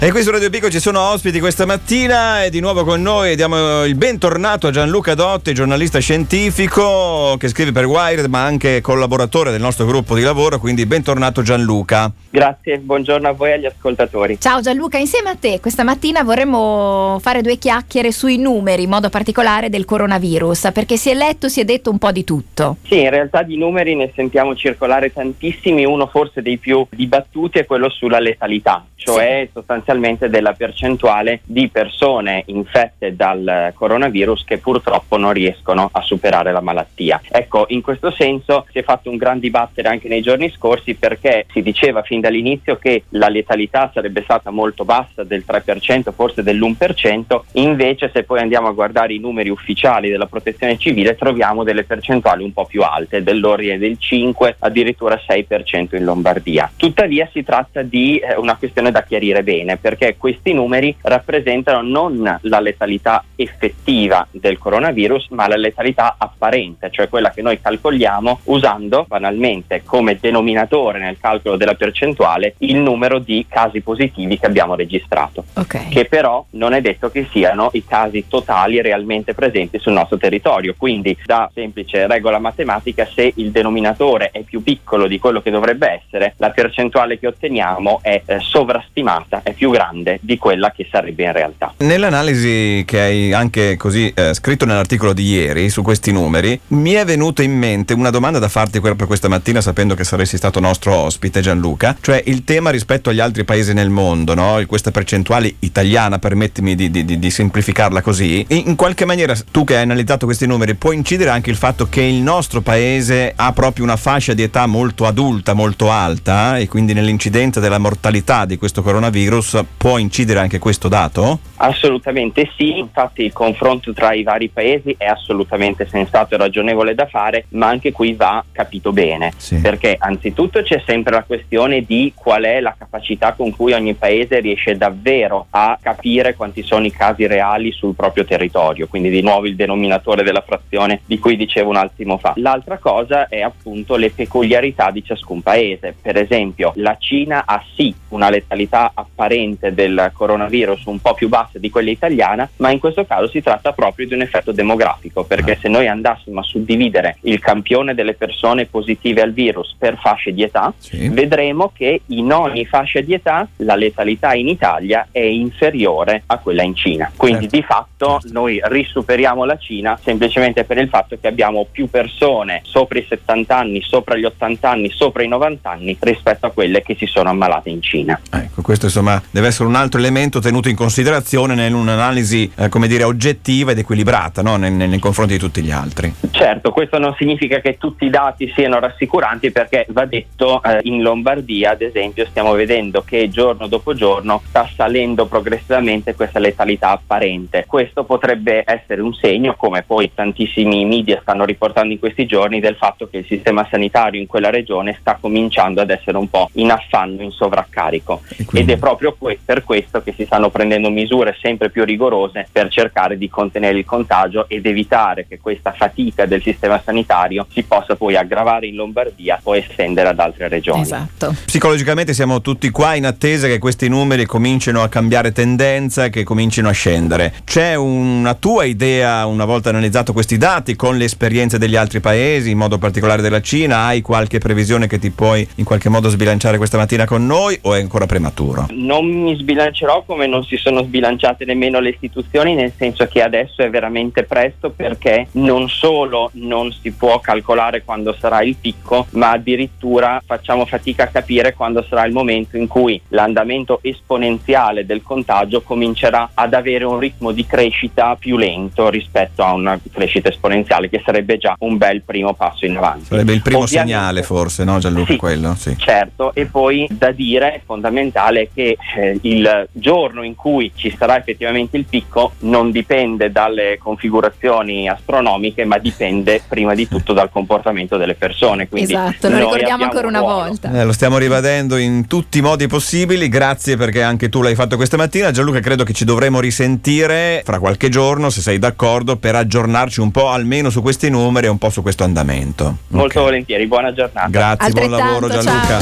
E qui su Radio Pico ci sono ospiti questa mattina e di nuovo con noi diamo il bentornato a Gianluca Dotti, giornalista scientifico che scrive per Wired ma anche collaboratore del nostro gruppo di lavoro, quindi bentornato Gianluca. Grazie, buongiorno a voi e agli ascoltatori. Ciao Gianluca, insieme a te questa mattina vorremmo fare due chiacchiere sui numeri, in modo particolare del coronavirus, perché si è detto un po' di tutto. Sì, in realtà di numeri ne sentiamo circolare tantissimi, uno forse dei più dibattuti è quello sulla letalità, cioè sostanzialmente della percentuale di persone infette dal coronavirus che purtroppo non riescono a superare la malattia. Ecco, in questo senso si è fatto un gran dibattere anche nei giorni scorsi, perché si diceva fin dall'inizio che la letalità sarebbe stata molto bassa, del 3%, forse dell'1%, invece se poi andiamo a guardare i numeri ufficiali della Protezione Civile troviamo delle percentuali un po' più alte, dell'ordine del 5, addirittura 6% in Lombardia. Tuttavia si tratta di una questione da chiarire bene, perché questi numeri rappresentano non la letalità effettiva del coronavirus, ma la letalità apparente, cioè quella che noi calcoliamo usando banalmente come denominatore nel calcolo della percentuale il numero di casi positivi che abbiamo registrato, che però non è detto che siano i casi totali realmente presenti sul nostro territorio. Quindi, da semplice regola matematica, se il denominatore è più piccolo di quello che dovrebbe essere, la percentuale che otteniamo è sovrastimata, è più grande di quella che sarebbe in realtà. Nell'analisi che hai anche così scritto nell'articolo di ieri su questi numeri, mi è venuta in mente una domanda da farti proprio questa mattina, sapendo che saresti stato nostro ospite, Gianluca, cioè il tema rispetto agli altri paesi nel mondo, no? Questa percentuale italiana, permettimi di semplificarla così, in qualche maniera tu che hai analizzato questi numeri, può incidere anche il fatto che il nostro paese ha proprio una fascia di età molto adulta, molto alta, e quindi nell'incidenza della mortalità di questo coronavirus può incidere anche questo dato? Assolutamente sì, infatti il confronto tra i vari paesi è assolutamente sensato e ragionevole da fare, ma anche qui va capito bene, perché anzitutto c'è sempre la questione di qual è la capacità con cui ogni paese riesce davvero a capire quanti sono i casi reali sul proprio territorio, quindi di nuovo il denominatore della frazione di cui dicevo un attimo fa. L'altra cosa è appunto le peculiarità di ciascun paese. Per esempio, la Cina ha sì una letalità apparente del coronavirus un po' più bassa di quella italiana, ma in questo caso si tratta proprio di un effetto demografico, perché se noi andassimo a suddividere il campione delle persone positive al virus per fasce di età, vedremo che in ogni fascia di età la letalità in Italia è inferiore a quella in Cina. Quindi di fatto noi risuperiamo la Cina semplicemente per il fatto che abbiamo più persone sopra i 70 anni, sopra gli 80 anni, sopra i 90 anni rispetto a quelle che si sono ammalate in Cina. Ecco, questo insomma deve essere un altro elemento tenuto in considerazione in un'analisi come dire oggettiva ed equilibrata, no? nei confronti di tutti gli altri. Certo, questo non significa che tutti i dati siano rassicuranti, perché va detto in Lombardia ad esempio stiamo vedendo che giorno dopo giorno sta salendo progressivamente questa letalità apparente. Questo potrebbe essere un segno, come poi tantissimi media stanno riportando in questi giorni, del fatto che il sistema sanitario in quella regione sta cominciando ad essere un po' in affanno, in sovraccarico, ed è proprio per questo che si stanno prendendo misure sempre più rigorose per cercare di contenere il contagio ed evitare che questa fatica del sistema sanitario si possa poi aggravare in Lombardia o estendere ad altre regioni. Esatto. Psicologicamente siamo tutti qua in attesa che questi numeri comincino a cambiare tendenza, che comincino a scendere. C'è una tua idea, una volta analizzato questi dati con le esperienze degli altri paesi, in modo particolare della Cina, hai qualche previsione che ti puoi in qualche modo sbilanciare questa mattina con noi, o è ancora prematuro? Non mi sbilancerò, come non si sono sbilanciate nemmeno le istituzioni, nel senso che adesso è veramente presto, perché non solo non si può calcolare quando sarà il picco, ma addirittura facciamo fatica a capire quando sarà il momento in cui l'andamento esponenziale del contagio comincerà ad avere un ritmo di crescita più lento rispetto a una crescita esponenziale, che sarebbe già un bel primo passo in avanti. Sarebbe il primo segnale forse, no Gianluca? Sì, quello? Sì. Certo, e poi da dire fondamentale che il giorno in cui ci sarà effettivamente il picco non dipende dalle configurazioni astronomiche, ma dipende prima di tutto dal comportamento delle persone. Quindi esatto, lo ricordiamo ancora una volta. Lo stiamo ribadendo in tutti i modi possibili. Grazie, perché anche tu l'hai fatto questa mattina. Gianluca, credo che ci dovremo risentire fra qualche giorno, se sei d'accordo, per aggiornarci un po' almeno su questi numeri e un po' su questo andamento. Molto volentieri, buona giornata. Grazie, buon lavoro Gianluca. Ciao.